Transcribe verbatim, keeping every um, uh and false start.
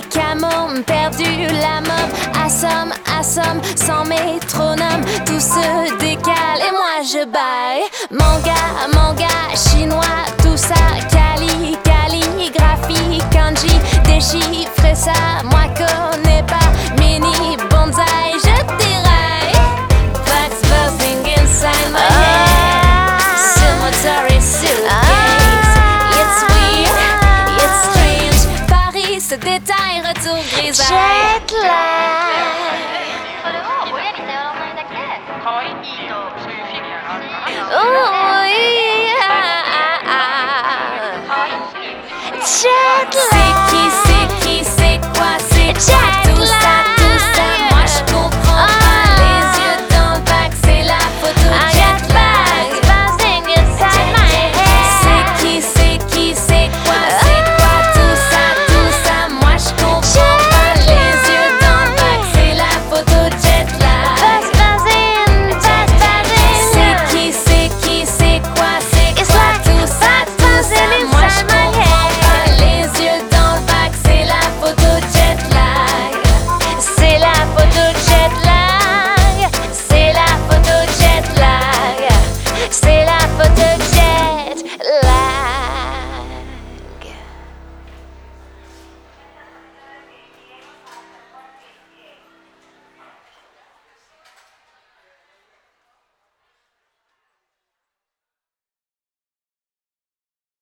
médicaments, perdu la mob. Assomme, assomme, sans métronome, tout se décale et moi je baille. Manga, manga, chinois, tout ça, cali, calligraphie, kanji, déchiffrer ça, moi connais pas, mini bonsaï, je déraille. Facts buzzing inside my head, cemetery suitcase. It's weird, it's strange, Paris se détaille, retour grisaille. Jet lag. それを親に頼らないだけで可愛いとそういうフィギュアがあるから Oh yeah. 可愛いっていう Jet lag.